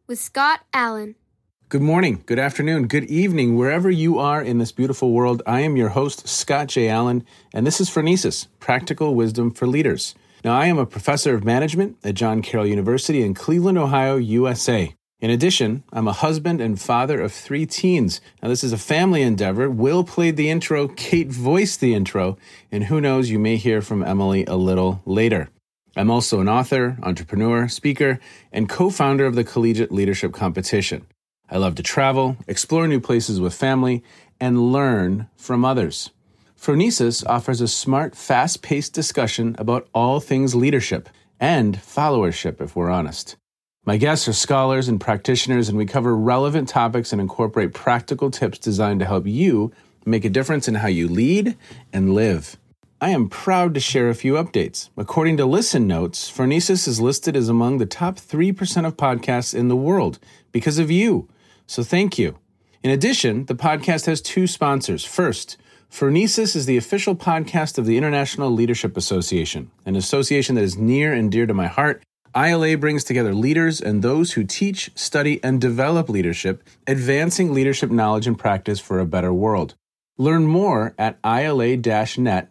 with Scott Allen. Good morning, good afternoon, good evening, wherever you are in this beautiful world. I am your host, Scott J. Allen, and this is Phronesis, Practical Wisdom for Leaders. Now, I am a professor of management at John Carroll University in Cleveland, Ohio, USA. In addition, I'm a husband and father of 3 teens. Now, this is a family endeavor. Will played the intro, Kate voiced the intro, and who knows, you may hear from Emily a little later. I'm also an author, entrepreneur, speaker, and co-founder of the Collegiate Leadership Competition. I love to travel, explore new places with family, and learn from others. Phronesis offers a smart, fast-paced discussion about all things leadership and followership, if we're honest. My guests are scholars and practitioners, and we cover relevant topics and incorporate practical tips designed to help you make a difference in how you lead and live. I am proud to share a few updates. According to Listen Notes, Phronesis is listed as among the top 3% of podcasts in the world because of you. So thank you. In addition, the podcast has 2 sponsors. First, Phronesis is the official podcast of the International Leadership Association, an association that is near and dear to my heart. ILA brings together leaders and those who teach, study, and develop leadership, advancing leadership knowledge and practice for a better world. Learn more at ila-net.org.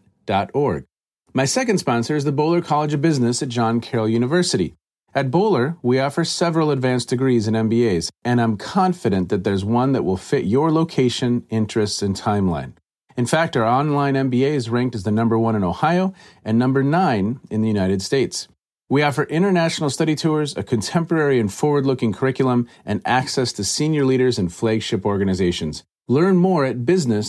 My second sponsor is the Boler College of Business at John Carroll University. At Boler, we offer several advanced degrees and MBAs, and I'm confident that there's one that will fit your location, interests, and timeline. In fact, our online MBA is ranked as the number 1 in Ohio and number 9 in the United States. We offer international study tours, a contemporary and forward-looking curriculum, and access to senior leaders and flagship organizations. Learn more at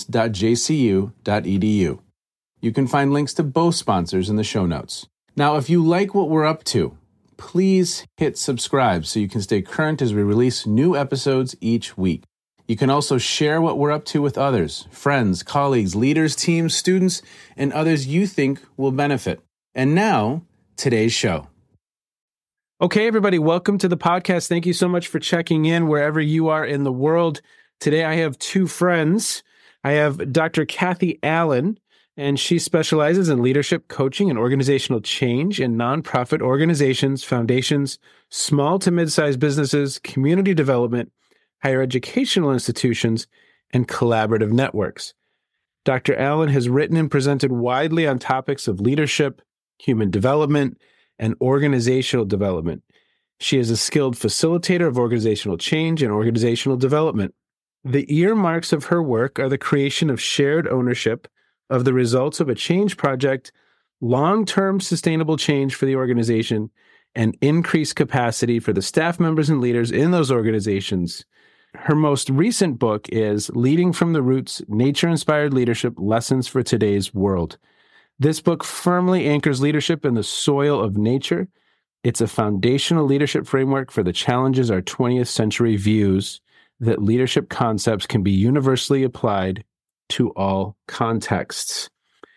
business.jcu.edu. You can find links to both sponsors in the show notes. Now, if you like what we're up to, please hit subscribe so you can stay current as we release new episodes each week. You can also share what we're up to with others, friends, colleagues, leaders, teams, students, and others you think will benefit. And now, today's show. Okay, everybody, welcome to the podcast. Thank you so much for checking in wherever you are in the world. Today, I have 2 friends. I have Dr. Kathy Allen, and she specializes in leadership, coaching, and organizational change in nonprofit organizations, foundations, small to mid-sized businesses, community development, higher educational institutions, and collaborative networks. Dr. Allen has written and presented widely on topics of leadership, human development, and organizational development. She is a skilled facilitator of organizational change and organizational development. The earmarks of her work are the creation of shared ownership of the results of a change project, long-term sustainable change for the organization, and increased capacity for the staff members and leaders in those organizations. Her most recent book is Leading from the Roots, Nature-Inspired Leadership Lessons for Today's World. This book firmly anchors leadership in the soil of nature. It's a foundational leadership framework for the challenges our 20th century views that leadership concepts can be universally applied to all contexts.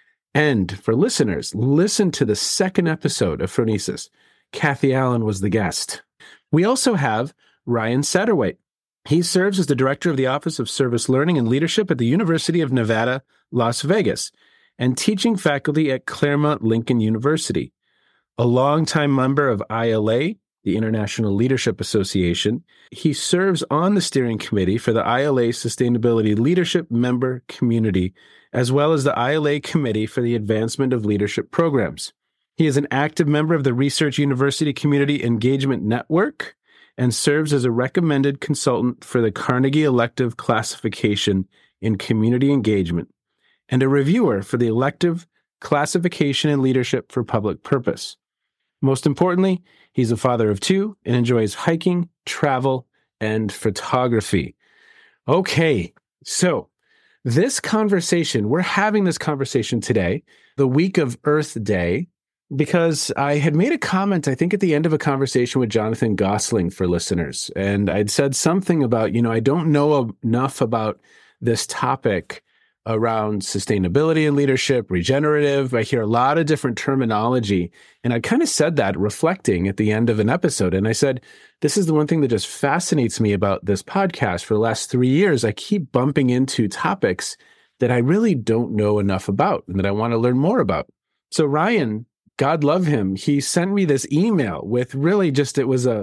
And for listeners, listen to the second episode of Phronesis. Kathy Allen was the guest. We also have Ryan Satterwhite. He serves as the director of the Office of Service Learning and Leadership at the University of Nevada, Las Vegas, and teaching faculty at Claremont Lincoln University. A longtime member of ILA, the International Leadership Association, he serves on the steering committee for the ILA Sustainability Leadership Member Community, as well as the ILA Committee for the Advancement of Leadership Programs. He is an active member of the Research University Community Engagement Network and serves as a recommended consultant for the Carnegie Elective Classification in Community Engagement and a reviewer for the Elective Classification in Leadership for Public Purpose. Most importantly, he's a father of 2 and enjoys hiking, travel, and photography. Okay, so we're having this conversation today, the week of Earth Day, because I had made a comment, I think at the end of a conversation with Jonathan Gosling for listeners, and I'd said something about, I don't know enough about this topic around sustainability and leadership, regenerative. I hear a lot of different terminology. And I kind of said that reflecting at the end of an episode. And I said, this is the one thing that just fascinates me about this podcast. For the last 3 years, I keep bumping into topics that I really don't know enough about and that I want to learn more about. So Ryan, God love him, he sent me this email with really just, it was a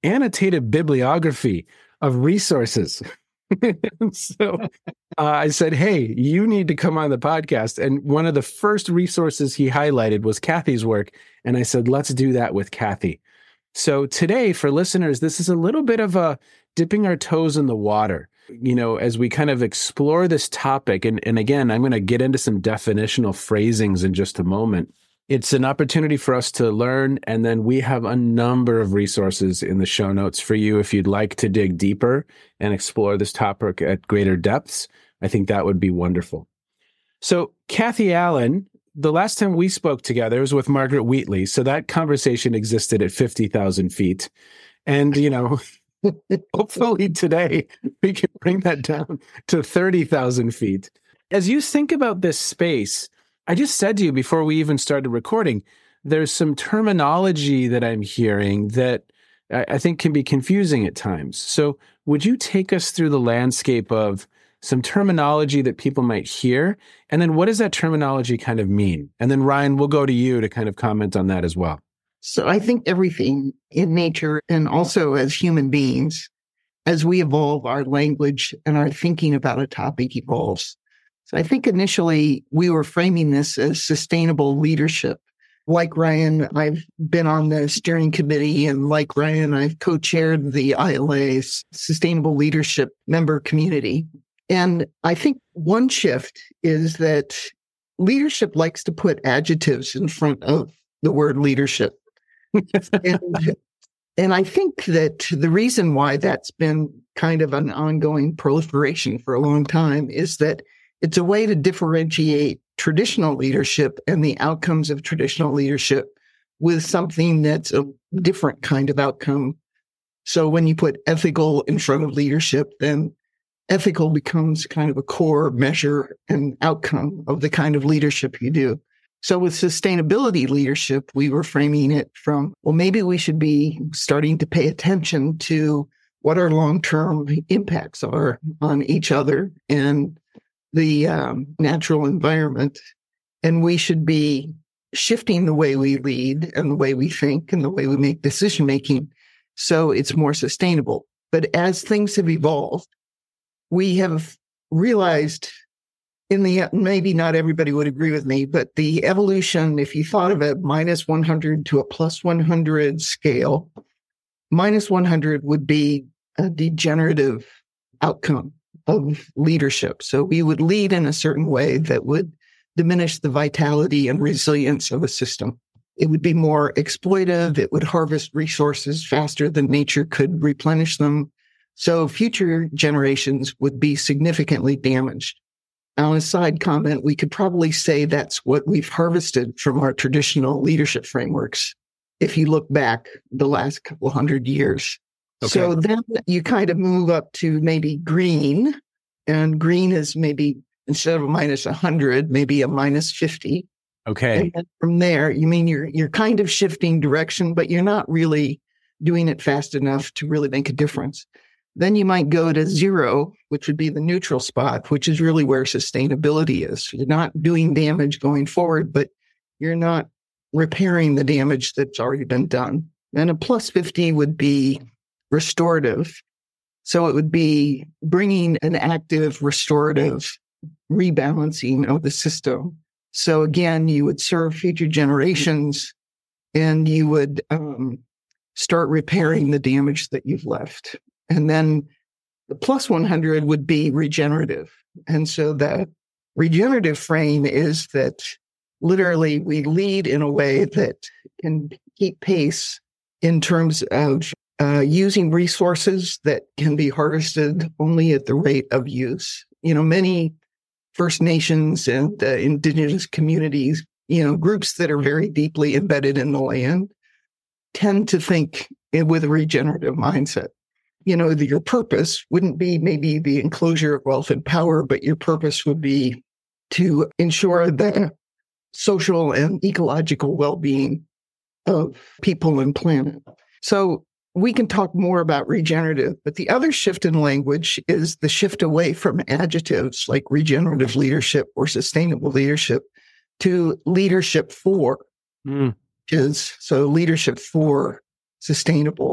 annotated bibliography of resources. So I said, hey, you need to come on the podcast. And one of the first resources he highlighted was Kathy's work. And I said, let's do that with Kathy. So today, for listeners, this is a little bit of a dipping our toes in the water, as we kind of explore this topic. And again, I'm going to get into some definitional phrasings in just a moment. It's an opportunity for us to learn, and then we have a number of resources in the show notes for you if you'd like to dig deeper and explore this topic at greater depths. I think that would be wonderful. So, Kathy Allen, the last time we spoke together was with Margaret Wheatley, so that conversation existed at 50,000 feet. And, hopefully today we can bring that down to 30,000 feet. As you think about this space, I just said to you before we even started recording, there's some terminology that I'm hearing that I think can be confusing at times. So would you take us through the landscape of some terminology that people might hear? And then what does that terminology kind of mean? And then Ryan, we'll go to you to kind of comment on that as well. So I think everything in nature and also as human beings, as we evolve, our language and our thinking about a topic evolves. So I think initially we were framing this as sustainable leadership. Like Ryan, I've been on the steering committee, and like Ryan, I've co-chaired the ILA's Sustainable Leadership member community. And I think one shift is that leadership likes to put adjectives in front of the word leadership. And I think that the reason why that's been kind of an ongoing proliferation for a long time is that it's a way to differentiate traditional leadership and the outcomes of traditional leadership with something that's a different kind of outcome. So when you put ethical in front of leadership, then ethical becomes kind of a core measure and outcome of the kind of leadership you do. So with sustainability leadership, we were framing it from, well, maybe we should be starting to pay attention to what our long-term impacts are on each other and the natural environment. And we should be shifting the way we lead and the way we think and the way we make decision-making so it's more sustainable. But as things have evolved, we have realized maybe not everybody would agree with me, but the evolution, if you thought of a minus 100 to a plus 100 scale, minus 100 would be a degenerative outcome of leadership. So we would lead in a certain way that would diminish the vitality and resilience of a system. It would be more exploitive. It would harvest resources faster than nature could replenish them. So future generations would be significantly damaged. On a side comment, we could probably say that's what we've harvested from our traditional leadership frameworks, if you look back the last couple hundred years. Okay. So then you kind of move up to maybe green, and green is maybe, instead of a minus 100, maybe a minus 50. Okay. And then from there, you're kind of shifting direction, but you're not really doing it fast enough to really make a difference. Then you might go to 0, which would be the neutral spot, which is really where sustainability is. You're not doing damage going forward, but you're not repairing the damage that's already been done. And a plus 50 would be restorative. So it would be bringing an active, restorative rebalancing of the system. So again, you would serve future generations and you would start repairing the damage that you've left. And then the plus 100 would be regenerative. And so the regenerative frame is that literally we lead in a way that can keep pace in terms of using resources that can be harvested only at the rate of use. Many First Nations and indigenous communities, groups that are very deeply embedded in the land, tend to think with a regenerative mindset. Your purpose wouldn't be maybe the enclosure of wealth and power, but your purpose would be to ensure the social and ecological well-being of people and planet. So we can talk more about regenerative, but the other shift in language is the shift away from adjectives like regenerative leadership or sustainable leadership to leadership for, so leadership for sustainable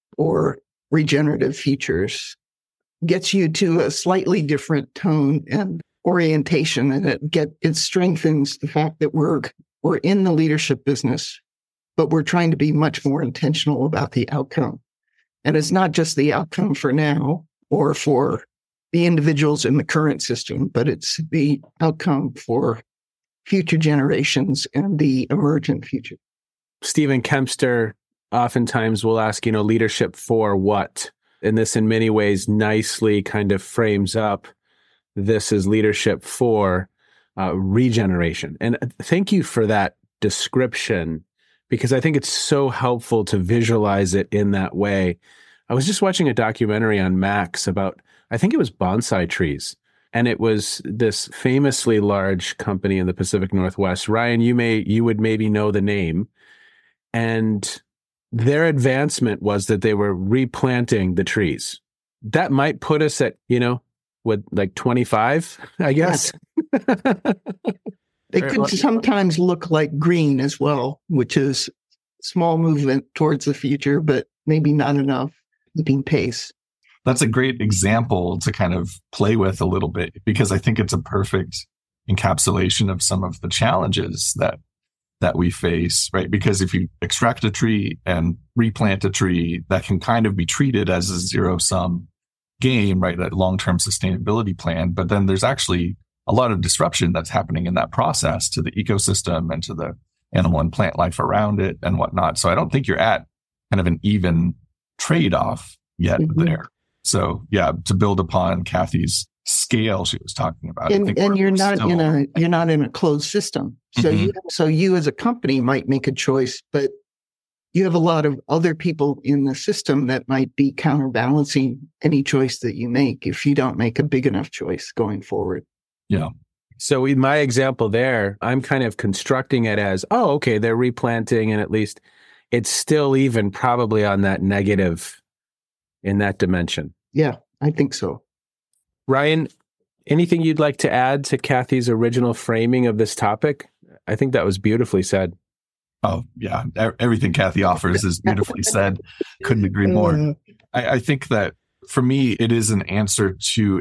or regenerative features gets you to a slightly different tone and orientation, and it strengthens the fact that we're in the leadership business, but we're trying to be much more intentional about the outcome. And it's not just the outcome for now or for the individuals in the current system, but it's the outcome for future generations and the emergent future. Stephen Kempster oftentimes will ask, leadership for what? And this in many ways nicely kind of frames up this is leadership for regeneration. And thank you for that description, because I think it's so helpful to visualize it in that way. I was just watching a documentary on Max about, I think it was bonsai trees. And it was this famously large company in the Pacific Northwest. Ryan, you would maybe know the name. And their advancement was that they were replanting the trees. That might put us at, like 25, I guess. They could sometimes look like green as well, which is a small movement towards the future, but maybe not enough keeping pace. That's a great example to kind of play with a little bit, because I think it's a perfect encapsulation of some of the challenges that we face, right? Because if you extract a tree and replant a tree, that can kind of be treated as a zero-sum game, right? A long-term sustainability plan. But then there's actually a lot of disruption that's happening in that process to the ecosystem and to the animal and plant life around it and whatnot. So I don't think you're at kind of an even trade-off yet there. So yeah, to build upon Kathy's scale she was talking about. And you're not in a closed system. So you as a company might make a choice, but you have a lot of other people in the system that might be counterbalancing any choice that you make if you don't make a big enough choice going forward. Yeah. So in my example there, I'm kind of constructing it as, okay, they're replanting, and at least it's still even probably on that negative in that dimension. Yeah, I think so. Ryan, anything you'd like to add to Kathy's original framing of this topic? I think that was beautifully said. Oh, yeah. Everything Kathy offers is beautifully said. Couldn't agree more. I think that for me, it is the answer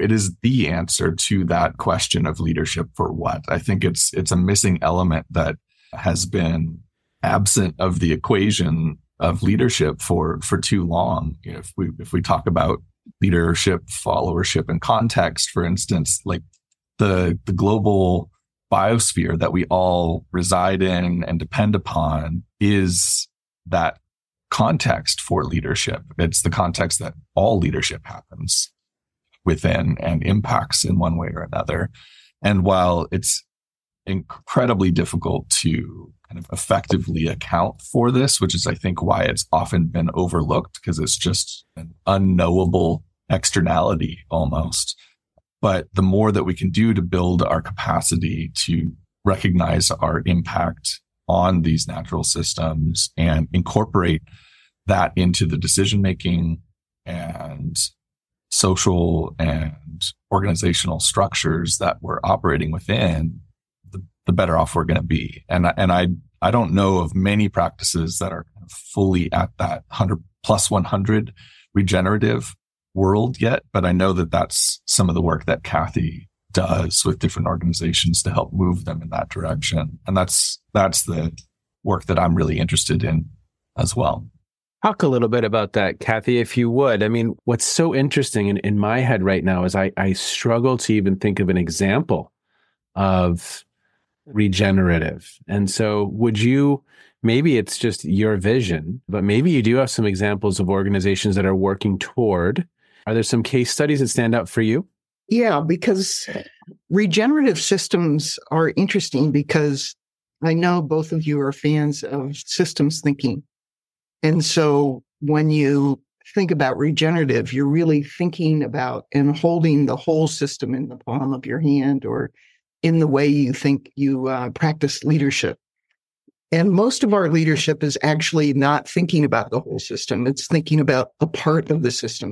to that question of leadership for what. I think it's a missing element that has been absent of the equation of leadership for too long. If we talk about leadership, followership, and context, for instance, like the global biosphere that we all reside in and depend upon is that context for leadership. It's the context that all leadership happens within and impacts in one way or another. And while it's incredibly difficult to kind of effectively account for this, which is, I think, why it's often been overlooked, because it's just an unknowable externality almost. But the more that we can do to build our capacity to recognize our impact on these natural systems and incorporate that into the decision-making and social and organizational structures that we're operating within, the better off we're going to be. And I don't know of many practices that are fully at that 100 regenerative world yet, but I know that that's some of the work that Kathy does with different organizations to help move them in that direction. And that's the work that I'm really interested in as well. Talk a little bit about that, Kathy, if you would. I mean, what's so interesting in my head right now is I struggle to even think of an example of regenerative. And so would you, maybe it's just your vision, but maybe you do have some examples of organizations that are working toward. Are there some case studies that stand out for you? Yeah, because regenerative systems are interesting because I know both of you are fans of systems thinking. And so when you think about regenerative, you're really thinking about and holding the whole system in the palm of your hand, or in the way you think you practice leadership. And most of our leadership is actually not thinking about the whole system. It's thinking about a part of the system.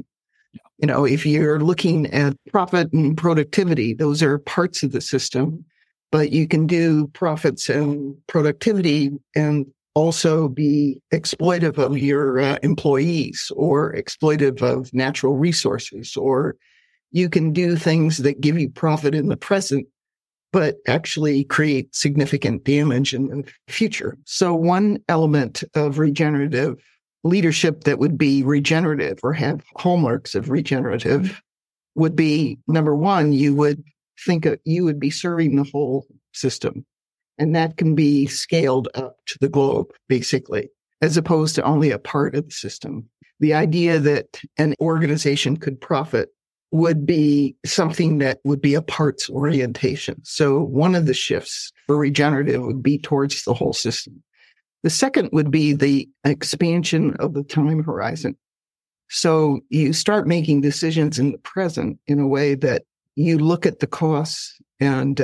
If you're looking at profit and productivity, those are parts of the system, but you can do profits and productivity and also be exploitive of your employees or exploitive of natural resources, or you can do things that give you profit in the present, but actually create significant damage in the future. So one element of regenerative leadership that would be regenerative or have hallmarks of regenerative would be, number one, you would be serving the whole system. And that can be scaled up to the globe, basically, as opposed to only a part of the system. The idea that an organization could profit would be something that would be a parts orientation. So one of the shifts for regenerative would be towards the whole system. The second would be the expansion of the time horizon. So you start making decisions in the present in a way that you look at the costs and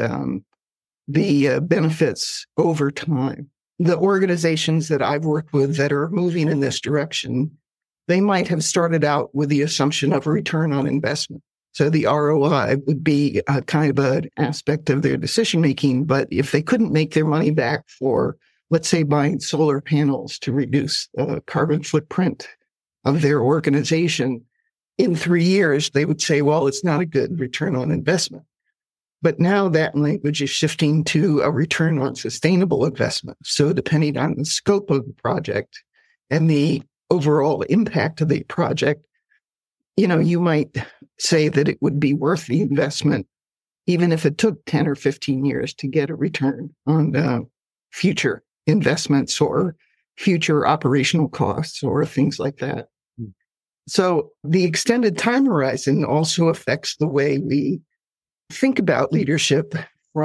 the benefits over time. The organizations that I've worked with that are moving in this direction, they might have started out with the assumption of a return on investment. So the ROI would be a kind of an aspect of their decision making. But if they couldn't make their money back for, let's say, buying solar panels to reduce the carbon footprint of their organization in 3 years, they would say, well, it's not a good return on investment. But now that language is shifting to a return on sustainable investment. So depending on the scope of the project and the overall impact of the project, you might say that it would be worth the investment, even if it took 10 or 15 years to get a return on future investments or future operational costs or things like that. So the extended time horizon also affects the way we think about leadership.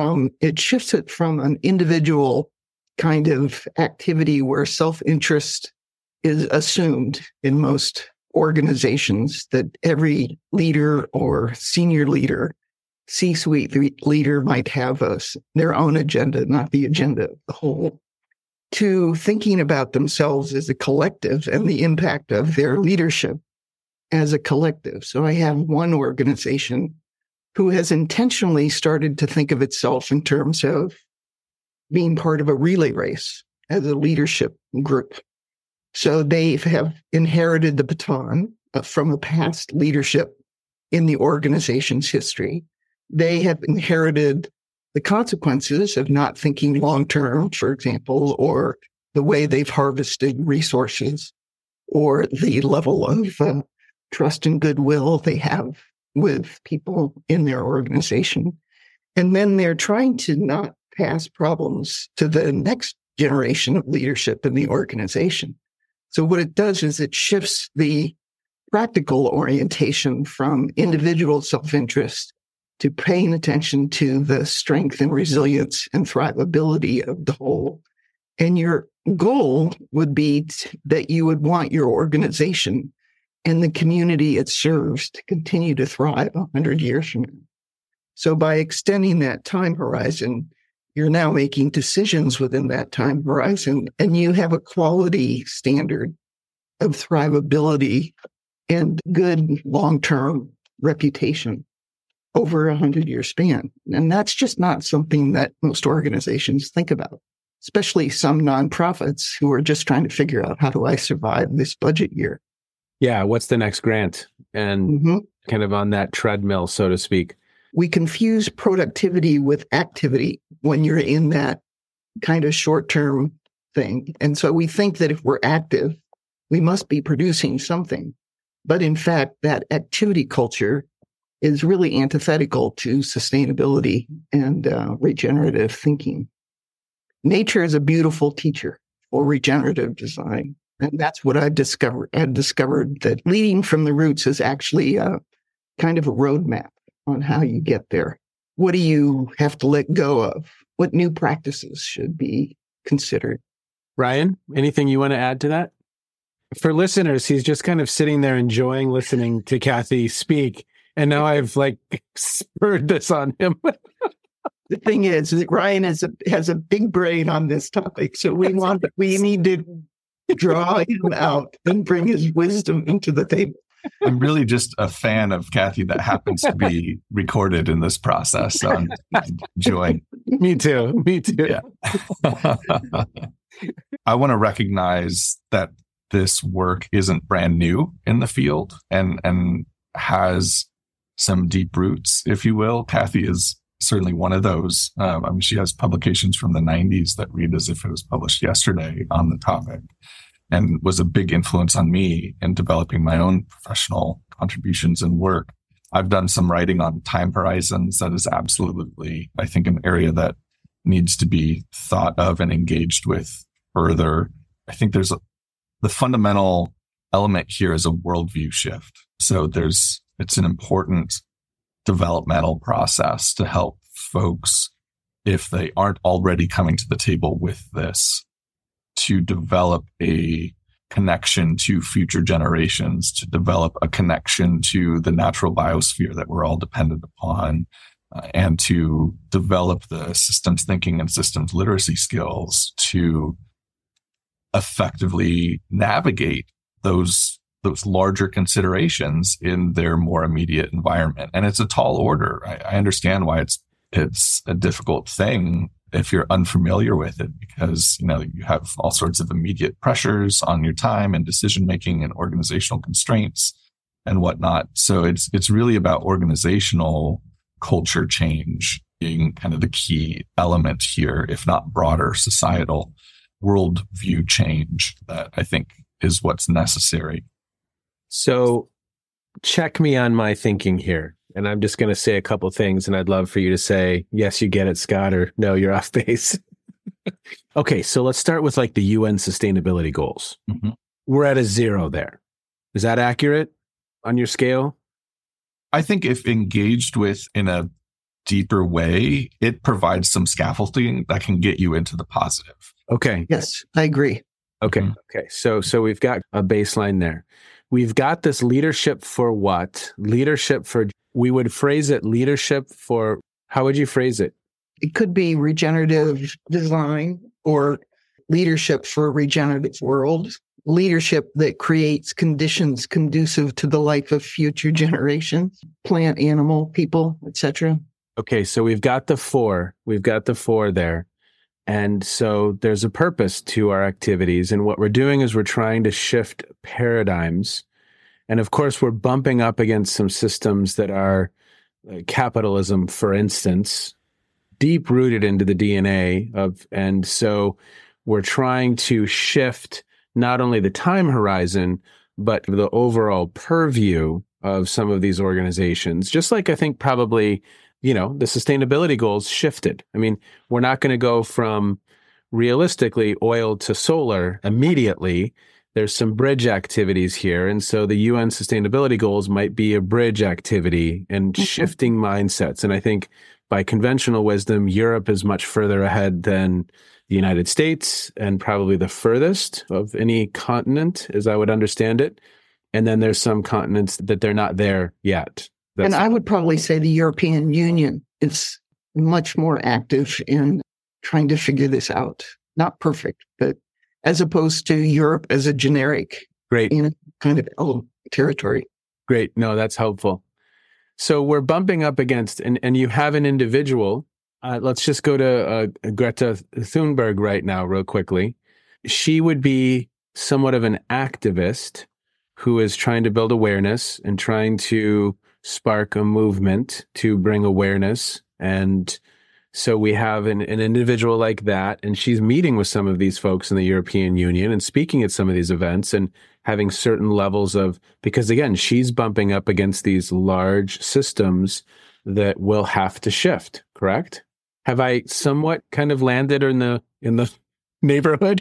It shifts it from an individual kind of activity where self-interest is assumed in most organizations, that every leader or senior leader, C-suite leader might have their own agenda, not the agenda of the whole, to thinking about themselves as a collective and the impact of their leadership as a collective. So I have one organization who has intentionally started to think of itself in terms of being part of a relay race as a leadership group. So they have inherited the baton from a past leadership in the organization's history. They have inherited the consequences of not thinking long-term, for example, or the way they've harvested resources, or the level of trust and goodwill they have with people in their organization. And then they're trying to not pass problems to the next generation of leadership in the organization. So what it does is it shifts the practical orientation from individual self-interest to paying attention to the strength and resilience and thrivability of the whole. And your goal would be that you would want your organization and the community it serves to continue to thrive 100 years from now. So by extending that time horizon, you're now making decisions within that time horizon, and you have a quality standard of thrivability and good long-term reputation over a 100-year span. And that's just not something that most organizations think about, especially some nonprofits who are just trying to figure out, how do I survive this budget year? Yeah, what's the next grant? And kind of on that treadmill, so to speak. We confuse productivity with activity when you're in that kind of short-term thing. And so we think that if we're active, we must be producing something. But in fact, that activity culture is really antithetical to sustainability and regenerative thinking. Nature is a beautiful teacher for regenerative design. And that's what I've discovered. I've discovered that leading from the roots is actually kind of a roadmap on how you get there. What do you have to let go of? What new practices should be considered? Ryan, anything you want to add to that? For listeners, he's just kind of sitting there enjoying listening to Kathy speak. And now I've spurred this on him. The thing is that Ryan has a big brain on this topic. So we need to draw him out and bring his wisdom into the table. I'm really just a fan of Kathy that happens to be recorded in this process. So I'm enjoying. Me too. Yeah. I want to recognize that this work isn't brand new in the field and has some deep roots, if you will. Kathy is certainly one of those. She has publications from the 90s that read as if it was published yesterday on the topic, and was a big influence on me in developing my own professional contributions and work. I've done some writing on time horizons. That is absolutely, I think, an area that needs to be thought of and engaged with further. I think the fundamental element here is a worldview shift. So it's an important developmental process to help folks, if they aren't already coming to the table with this, to develop a connection to future generations, to develop a connection to the natural biosphere that we're all dependent upon, and to develop the systems thinking and systems literacy skills to effectively navigate those larger considerations in their more immediate environment. And it's a tall order. I understand why it's a difficult thing if you're unfamiliar with it, because, you have all sorts of immediate pressures on your time and decision making and organizational constraints and whatnot. So it's really about organizational culture change being kind of the key element here, if not broader societal worldview change that I think is what's necessary. So check me on my thinking here. And I'm just going to say a couple things, and I'd love for you to say, yes, you get it, Scott, or no, you're off base. Okay, so let's start with like the UN sustainability goals. Mm-hmm. We're at a 0 there. Is that accurate on your scale? I think if engaged with in a deeper way, it provides some scaffolding that can get you into the positive. Okay. Yes, I agree. Okay. Mm-hmm. Okay. So we've got a baseline there. We've got this leadership for what? We would phrase it leadership for, how would you phrase it? It could be regenerative design or leadership for a regenerative world, leadership that creates conditions conducive to the life of future generations, plant, animal, people, etc. Okay, so we've got the 4. We've got the 4 there. And so there's a purpose to our activities. And what we're doing is we're trying to shift paradigms. And of course, we're bumping up against some systems that are capitalism, for instance, deep rooted into the DNA of, and so we're trying to shift not only the time horizon, but the overall purview of some of these organizations. Just like I think probably, the sustainability goals shifted. I mean, we're not going to go from realistically oil to solar immediately. There's some bridge activities here. And so the UN sustainability goals might be a bridge activity and shifting mindsets. And I think by conventional wisdom, Europe is much further ahead than the United States and probably the furthest of any continent, as I would understand it. And then there's some continents that they're not there yet. And I would probably say the European Union is much more active in trying to figure this out. Not perfect, but as opposed to Europe as a generic, great, kind of territory. Great. No, that's helpful. So we're bumping up against, and you have an individual. Let's just go to Greta Thunberg right now, real quickly. She would be somewhat of an activist who is trying to build awareness and trying to spark a movement to bring awareness. And so we have an individual like that, and she's meeting with some of these folks in the European Union and speaking at some of these events and having certain levels of, because again, she's bumping up against these large systems that will have to shift, correct? Have I somewhat kind of landed in the neighborhood?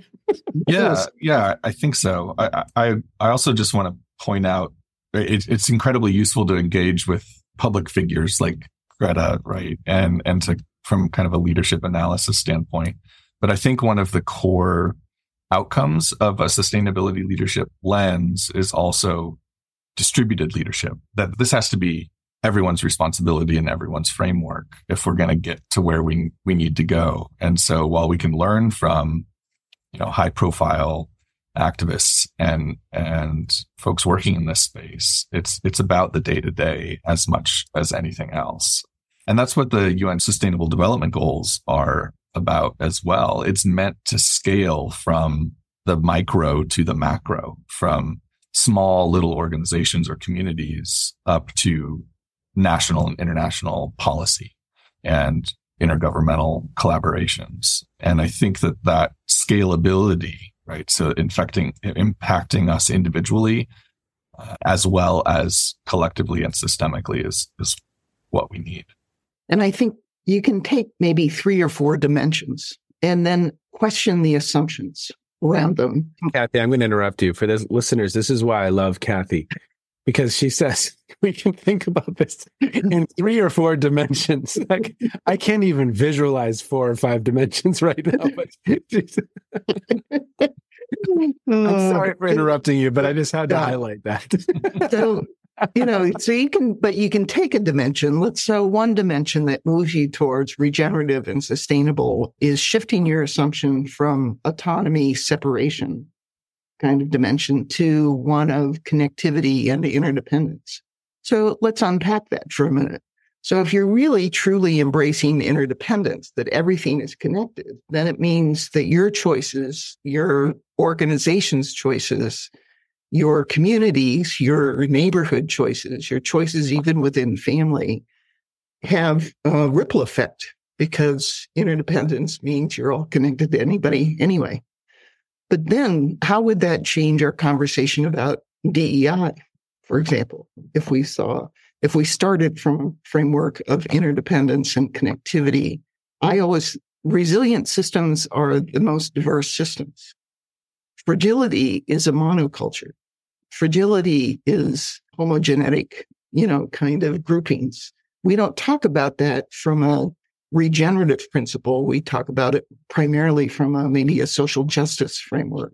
Yeah, I think so. I also just want to point out it's incredibly useful to engage with public figures like Greta, right? And to from kind of a leadership analysis standpoint. But I think one of the core outcomes of a sustainability leadership lens is also distributed leadership, that this has to be everyone's responsibility and everyone's framework if we're going to get to where we need to go. And so while we can learn from, high profile activists and folks working in this space, it's about the day to day as much as anything else. And that's what the UN Sustainable Development Goals are about as well. It's meant to scale from the micro to the macro, from small little organizations or communities up to national and international policy and intergovernmental collaborations. And I think that scalability, right? So impacting us individually, as well as collectively and systemically is what we need. And I think you can take maybe 3 or 4 dimensions and then question the assumptions around them. Kathy, I'm going to interrupt you. For the listeners, this is why I love Kathy, because she says we can think about this in 3 or 4 dimensions. Like, I can't even visualize 4 or 5 dimensions right now. But I'm sorry for interrupting you, but I just had to highlight that. So, you can take a dimension. So one dimension that moves you towards regenerative and sustainable is shifting your assumption from autonomy, separation kind of dimension to one of connectivity and interdependence. So let's unpack that for a minute. So if you're really truly embracing interdependence, that everything is connected, then it means that your choices, your organization's choices, your communities, your neighborhood choices, your choices even within family have a ripple effect, because interdependence means you're all connected to anybody anyway. But then how would that change our conversation about DEI, for example, if we started from a framework of interdependence and connectivity? Resilient systems are the most diverse systems. Fragility is a monoculture. Fragility is homogenetic, kind of groupings. We don't talk about that from a regenerative principle. We talk about it primarily from maybe a social justice framework.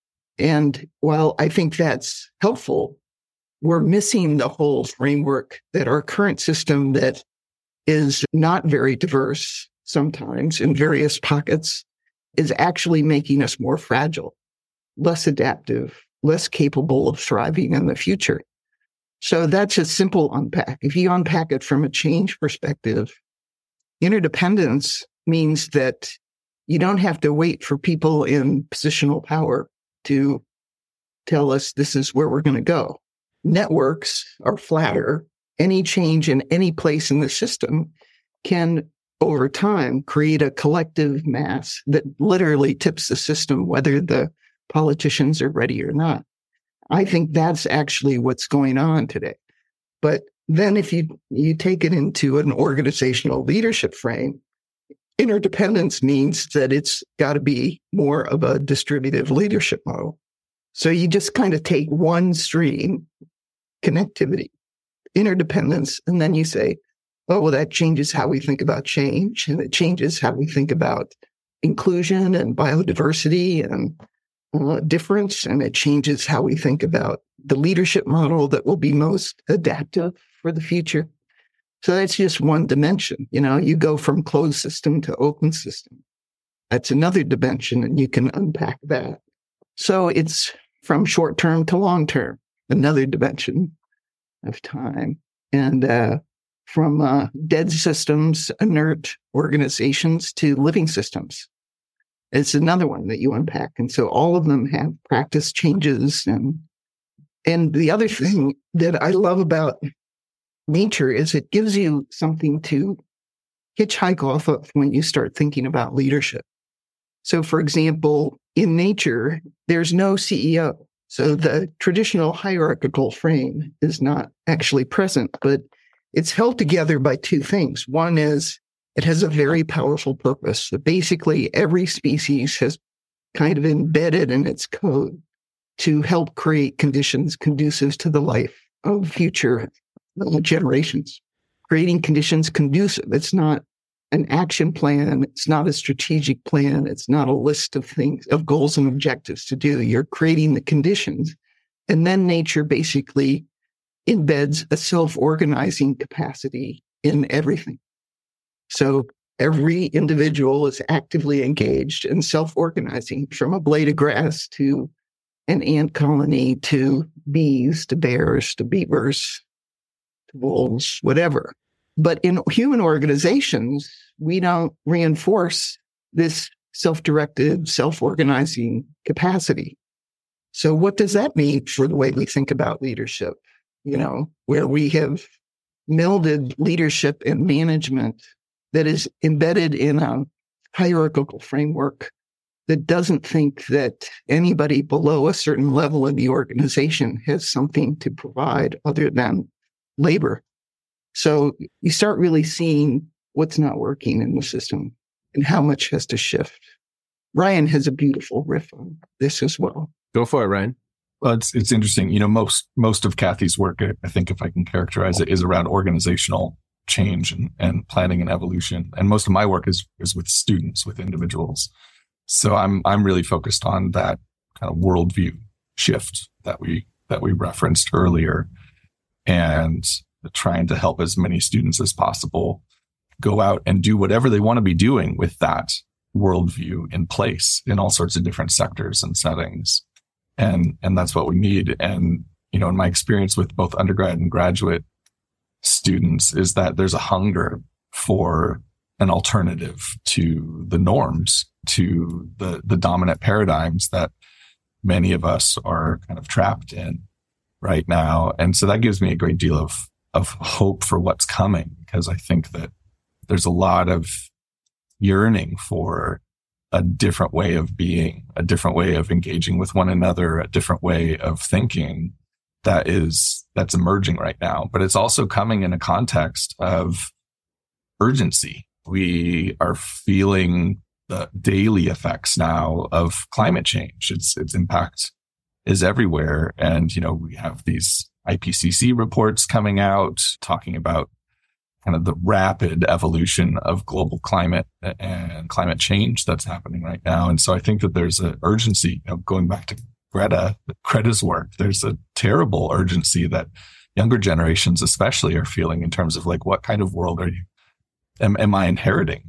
And while I think that's helpful, we're missing the whole framework that our current system that is not very diverse sometimes in various pockets is actually making us more fragile, less adaptive, less capable of thriving in the future. So that's a simple unpack. If you unpack it from a change perspective, interdependence means that you don't have to wait for people in positional power to tell us this is where we're going to go. Networks are flatter. Any change in any place in the system can, over time, create a collective mass that literally tips the system, whether the politicians are ready or not. I think that's actually what's going on today. But then if you take it into an organizational leadership frame, interdependence means that it's got to be more of a distributive leadership model. So you just kind of take one stream, connectivity, interdependence, and then you say, oh, well, that changes how we think about change, and it changes how we think about inclusion and biodiversity and difference, and it changes how we think about the leadership model that will be most adaptive for the future. So that's just one dimension. You go from closed system to open system. That's another dimension, and you can unpack that. So it's from short term to long term, another dimension of time. And from dead systems, inert organizations, to living systems. It's another one that you unpack. And so all of them have practice changes. And the other thing that I love about nature is it gives you something to hitchhike off of when you start thinking about leadership. So, for example, in nature, there's no CEO. So the traditional hierarchical frame is not actually present, but it's held together by 2 things. One is it has a very powerful purpose. So basically, every species has kind of embedded in its code to help create conditions conducive to the life of future generations. Creating conditions conducive. It's not an action plan. It's not a strategic plan. It's not a list of things, of goals and objectives to do. You're creating the conditions. And then nature basically embeds a self-organizing capacity in everything. So every individual is actively engaged in self-organizing, from a blade of grass to an ant colony to bees to bears to beavers to wolves, whatever. But in human organizations, we don't reinforce this self-directed, self-organizing capacity. So what does that mean for the way we think about leadership? Where we have melded leadership and management that is embedded in a hierarchical framework that doesn't think that anybody below a certain level in the organization has something to provide other than labor. So you start really seeing what's not working in the system and how much has to shift. Ryan has a beautiful riff on this as well. Go for it, Ryan. Well, it's interesting. Most of Kathy's work, I think if I can characterize it, is around organizational change and planning and evolution. And most of my work is with students, with individuals. So I'm really focused on that kind of worldview shift that we referenced earlier, and trying to help as many students as possible go out and do whatever they want to be doing with that worldview in place in all sorts of different sectors and settings. And that's what we need. And, in my experience with both undergrad and graduate students is that there's a hunger for an alternative to the norms, to the dominant paradigms that many of us are kind of trapped in right now. And so that gives me a great deal of hope for what's coming, because I think that there's a lot of yearning for a different way of being, a different way of engaging with one another, a different way of thinking that's emerging right now. But it's also coming in a context of urgency. We are feeling the daily effects now of climate change. Its impact is everywhere. And, we have these IPCC reports coming out talking about kind of the rapid evolution of global climate and climate change that's happening right now. And so I think that there's an urgency, going back to Greta's work, there's a terrible urgency that younger generations especially are feeling in terms of what kind of world am I inheriting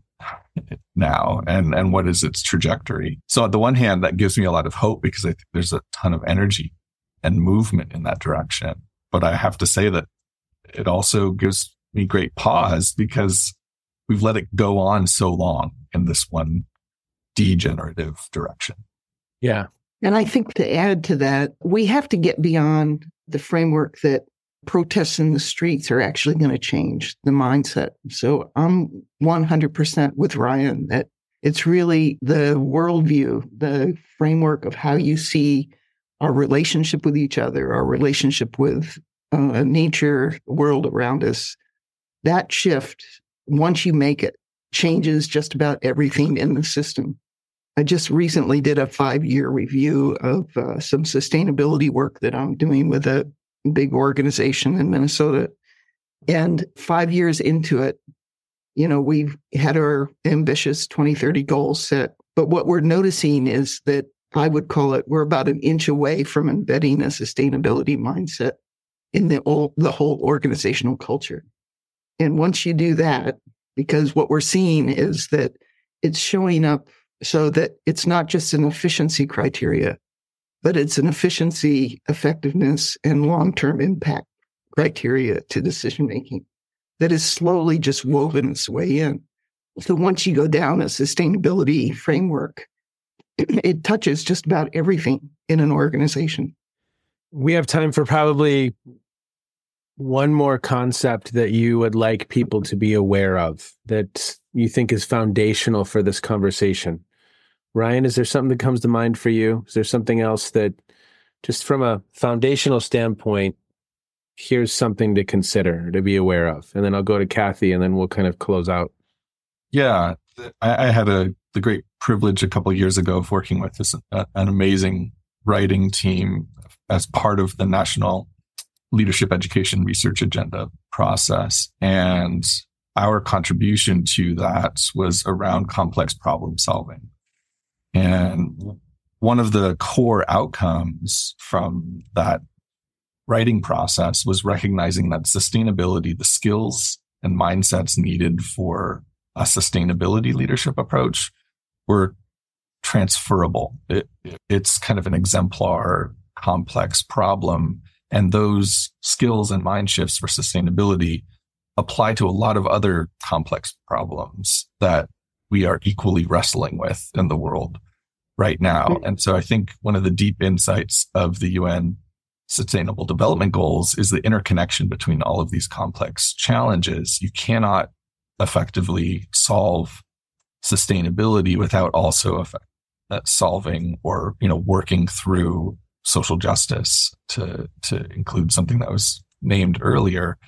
now, and what is its trajectory? So on the one hand, that gives me a lot of hope because I think there's a ton of energy and movement in that direction. But I have to say that it also gives me great pause because we've let it go on so long in this one degenerative direction. Yeah. And I think to add to that, we have to get beyond the framework that protests in the streets are actually going to change the mindset. So I'm 100% with Ryan that it's really the worldview, the framework of how you see our relationship with each other, our relationship with nature, the world around us. That shift, once you make it, changes just about everything in the system. I just recently did a 5-year review of some sustainability work that I'm doing with a big organization in Minnesota. And 5 years into it, we've had our ambitious 2030 goals set. But what we're noticing is that I would call it, we're about an inch away from embedding a sustainability mindset in the whole organizational culture. And once you do that, because what we're seeing is that it's showing up so that it's not just an efficiency criteria, but it's an efficiency, effectiveness, and long-term impact criteria to decision-making that is slowly just woven its way in. So once you go down a sustainability framework, it touches just about everything in an organization. We have time for probably one more concept that you would like people to be aware of that you think is foundational for this conversation. Ryan, is there something that comes to mind for you? Is there something else that, just from a foundational standpoint, here's something to consider, to be aware of? And then I'll go to Kathy, and then we'll kind of close out. Yeah, I had the great privilege a couple of years ago of working with an amazing writing team as part of the National Leadership Education Research Agenda process. And our contribution to that was around complex problem solving. And one of the core outcomes from that writing process was recognizing that sustainability, the skills and mindsets needed for a sustainability leadership approach were transferable. It's kind of an exemplar complex problem. And those skills and mind shifts for sustainability apply to a lot of other complex problems that we are equally wrestling with in the world right now. And so I think one of the deep insights of the UN Sustainable Development Goals is the interconnection between all of these complex challenges. You cannot effectively solve sustainability without also solving or, working through social justice, to include something that was named earlier.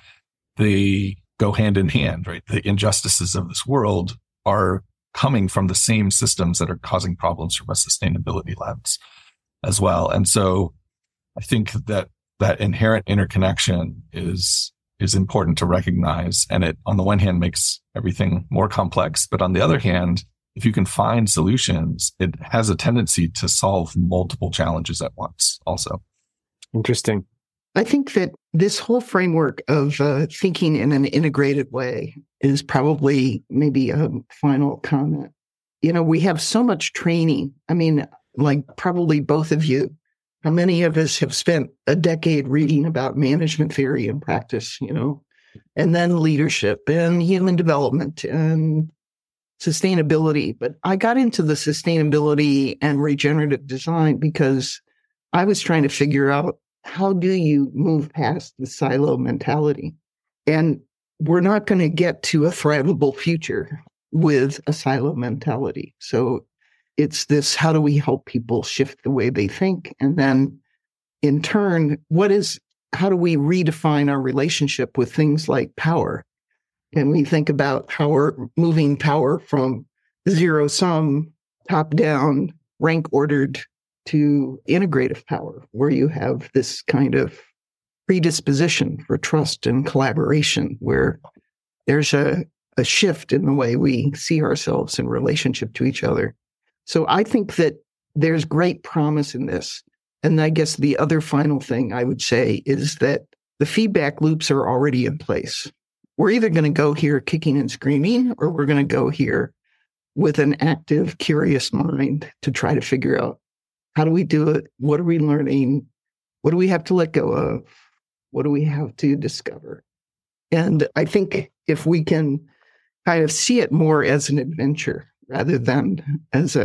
They go hand in hand, right? The injustices of this world are coming from the same systems that are causing problems from a sustainability lens as well. And so I think that inherent interconnection is important to recognize. And it, on the one hand, makes everything more complex. But on the other hand, if you can find solutions, it has a tendency to solve multiple challenges at once also. Interesting. I think that this whole framework of thinking in an integrated way is probably maybe a final comment. We have so much training. I mean, like probably both of you, how many of us have spent a decade reading about management theory and practice, and then leadership and human development and sustainability. But I got into the sustainability and regenerative design because I was trying to figure out, how do you move past the silo mentality? And we're not going to get to a thrivable future with a silo mentality. So it's this, how do we help people shift the way they think? And then in turn, how do we redefine our relationship with things like power? And we think about how we're moving power from zero sum, top down, rank ordered to integrative power, where you have this kind of predisposition for trust and collaboration, where there's a shift in the way we see ourselves in relationship to each other. So I think that there's great promise in this. And I guess the other final thing I would say is that the feedback loops are already in place. We're either going to go here kicking and screaming, or we're going to go here with an active, curious mind to try to figure out, how do we do it? What are we learning? What do we have to let go of? What do we have to discover? And I think if we can kind of see it more as an adventure rather than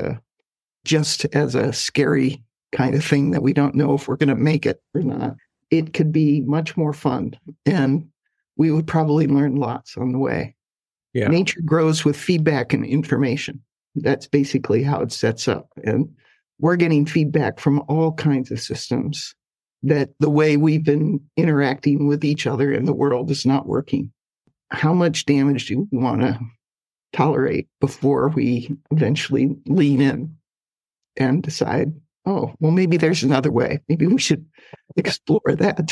just as a scary kind of thing that we don't know if we're going to make it or not, it could be much more fun. And we would probably learn lots on the way. Yeah. Nature grows with feedback and information. That's basically how it sets up. And we're getting feedback from all kinds of systems that the way we've been interacting with each other in the world is not working. How much damage do we want to tolerate before we eventually lean in and decide, oh, well, maybe there's another way. Maybe we should explore that.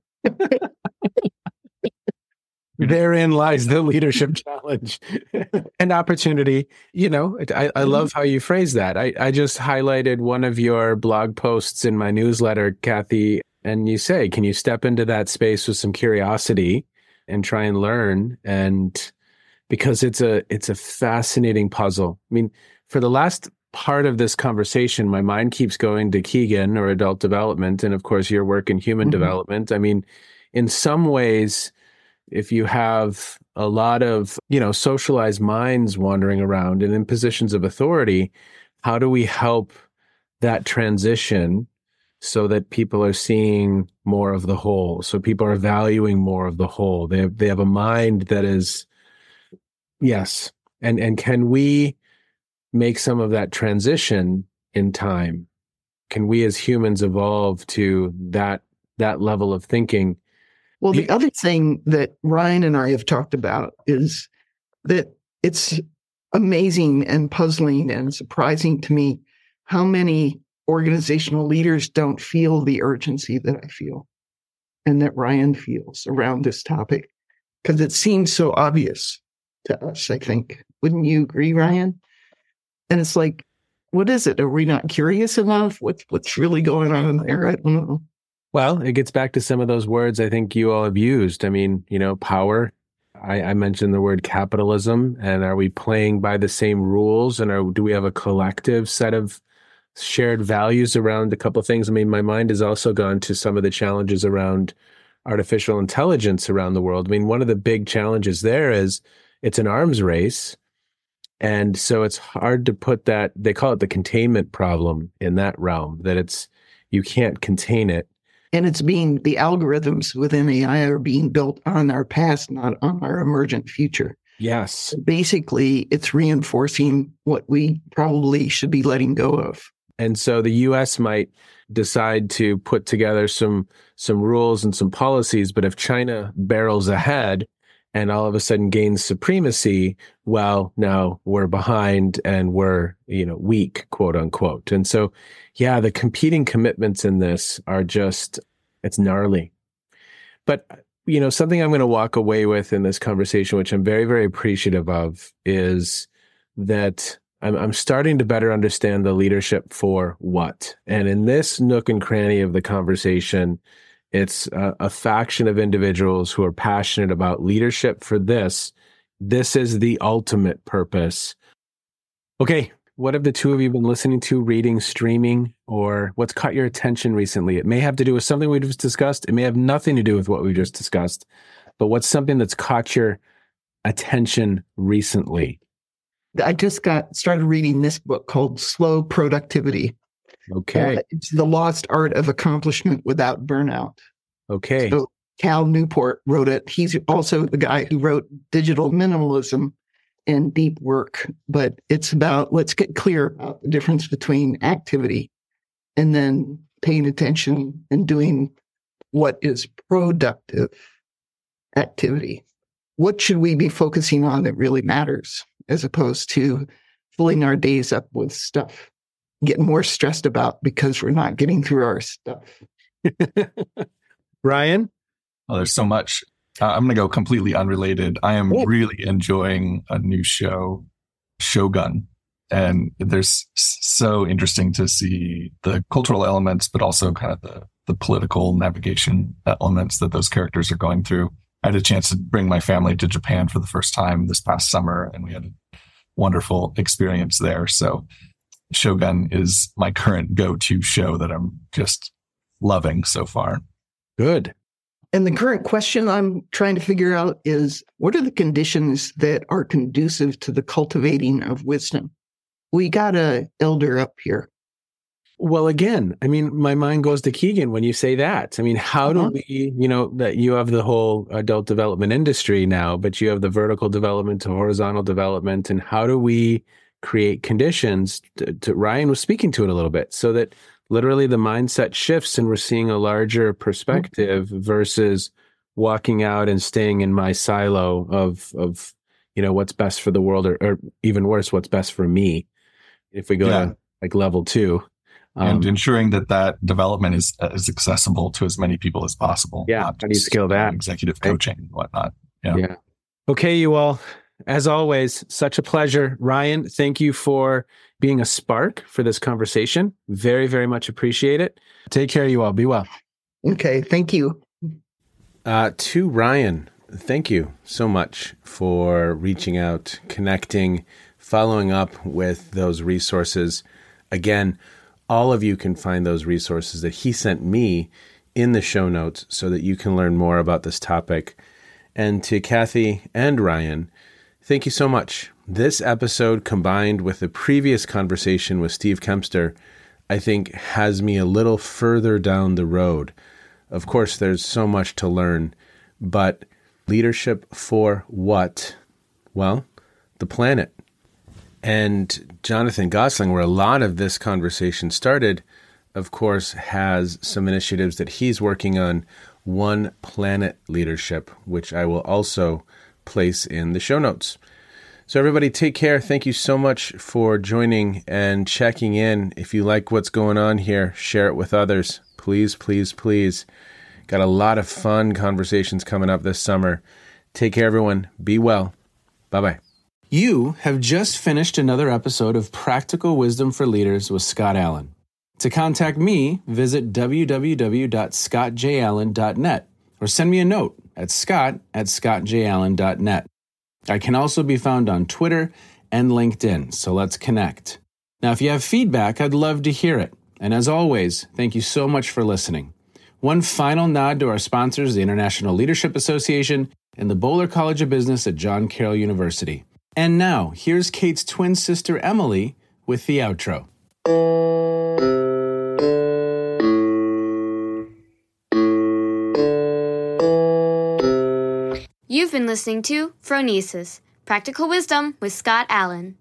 Therein lies the leadership challenge and opportunity. I love how you phrase that. I just highlighted one of your blog posts in my newsletter, Kathy, and you say, can you step into that space with some curiosity and try and learn? And because it's a fascinating puzzle. I mean, for the last part of this conversation, my mind keeps going to Kegan, or adult development, and of course your work in human development. I mean, in some ways, if you have a lot of, socialized minds wandering around and in positions of authority, how do we help that transition so that people are seeing more of the whole? So people are valuing more of the whole. They have a mind that is, yes. And can we make some of that transition in time? Can we as humans evolve to that level of thinking? Well, the other thing that Ryan and I have talked about is that it's amazing and puzzling and surprising to me how many organizational leaders don't feel the urgency that I feel and that Ryan feels around this topic, because it seems so obvious to us, I think. Wouldn't you agree, Ryan? And it's like, what is it? Are we not curious enough? What's really going on there? I don't know. Well, it gets back to some of those words I think you all have used. I mean, power. I mentioned the word capitalism. And are we playing by the same rules? And do we have a collective set of shared values around a couple of things? I mean, my mind has also gone to some of the challenges around artificial intelligence around the world. I mean, one of the big challenges there is it's an arms race. And so it's hard to put that, they call it the containment problem in that realm, that you can't contain it. And the algorithms within AI are being built on our past, not on our emergent future. Yes. Basically, it's reinforcing what we probably should be letting go of. And so the U.S. might decide to put together some rules and some policies, but if China barrels ahead and all of a sudden gains supremacy, well, now we're behind and we're, weak, quote unquote. And so, yeah, the competing commitments in this are it's gnarly. But, something I'm going to walk away with in this conversation, which I'm very, very appreciative of, is that I'm starting to better understand the leadership for what. And in this nook and cranny of the conversation, it's a faction of individuals who are passionate about leadership for this. This is the ultimate purpose. Okay, what have the two of you been listening to, reading, streaming, or what's caught your attention recently? It may have to do with something we just discussed. It may have nothing to do with what we just discussed. But what's something that's caught your attention recently? I just started reading this book called Slow Productivity. Okay. It's the lost art of accomplishment without burnout. Okay. So Cal Newport wrote it. He's also the guy who wrote Digital Minimalism and Deep Work. But it's about, let's get clear about the difference between activity and then paying attention and doing what is productive activity. What should we be focusing on that really matters, as opposed to filling our days up with stuff, getting more stressed about because we're not getting through our stuff. Ryan? Oh, there's so much. I'm going to go completely unrelated. I am really enjoying a new show, Shogun. And there's so interesting to see the cultural elements, but also kind of the political navigation elements that those characters are going through. I had a chance to bring my family to Japan for the first time this past summer, and we had a wonderful experience there. So Shogun is my current go-to show that I'm just loving so far. Good. And the current question I'm trying to figure out is, what are the conditions that are conducive to the cultivating of wisdom? We got an elder up here. Well, again, I mean, my mind goes to Keegan when you say that. I mean, how do we, that you have the whole adult development industry now, but you have the vertical development to horizontal development, and how do we create conditions to Ryan was speaking to it a little bit, so that literally the mindset shifts and we're seeing a larger perspective versus walking out and staying in my silo of what's best for the world, or even worse, what's best for me. If we go to like level 2. And ensuring that development is accessible to as many people as possible. Yeah, how do you scale that? Executive coaching and whatnot. Yeah. Okay, you all. As always, such a pleasure. Ryan, thank you for being a spark for this conversation. Very, very much appreciate it. Take care, you all. Be well. Okay, thank you. To Ryan, thank you so much for reaching out, connecting, following up with those resources. Again, all of you can find those resources that he sent me in the show notes so that you can learn more about this topic. And to Kathy and Ryan, thank you so much. This episode, combined with the previous conversation with Steve Kempster, I think has me a little further down the road. Of course, there's so much to learn, but leadership for what? Well, the planet. And Jonathan Gosling, where a lot of this conversation started, of course, has some initiatives that he's working on, One Planet Leadership, which I will also place in the show notes. So everybody, take care. Thank you so much for joining and checking in. If you like what's going on here, share it with others. Please, please, please. Got a lot of fun conversations coming up this summer. Take care, everyone. Be well. Bye-bye. You have just finished another episode of Practical Wisdom for Leaders with Scott Allen. To contact me, visit www.scottjallen.net or send me a note at scott@scottjallen.net. I can also be found on Twitter and LinkedIn, so let's connect. Now, if you have feedback, I'd love to hear it. And as always, thank you so much for listening. One final nod to our sponsors, the International Leadership Association and the Boler College of Business at John Carroll University. And now, here's Kate's twin sister Emily with the outro. You've been listening to Phronesis, Practical Wisdom with Scott Allen.